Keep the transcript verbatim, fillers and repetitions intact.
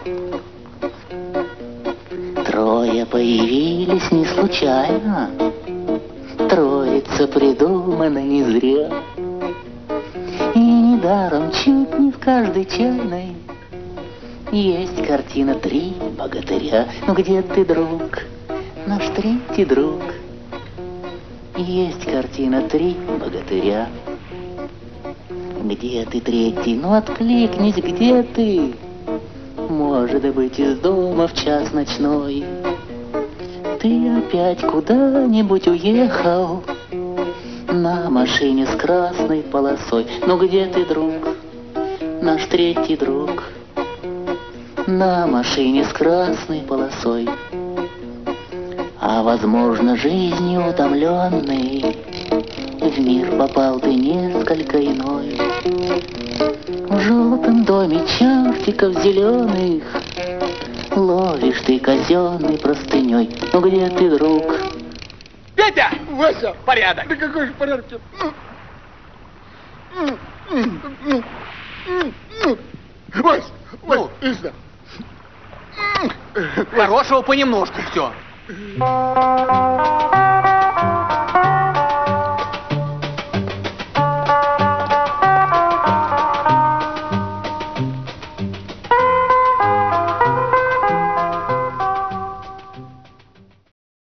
Трое появились не случайно, троица придумана не зря. И недаром чуть не в каждой чайной есть картина «Три богатыря». Ну где ты, друг, наш третий друг? Есть картина «Три богатыря». Где ты, третий? Ну откликнись, где ты? Может быть, из дома в час ночной ты опять куда-нибудь уехал на машине с красной полосой. Ну где ты, друг, наш третий друг? На машине с красной полосой. А возможно, жизнью утомленный в мир попал ты несколько иной. В желтом доме чертиков зеленых ловишь ты казенной простыней. Ну где ты, друг? Петя! Вася! Порядок! Да какой же порядок? Вась! Вась, иди сюда. Хорошего понемножку все.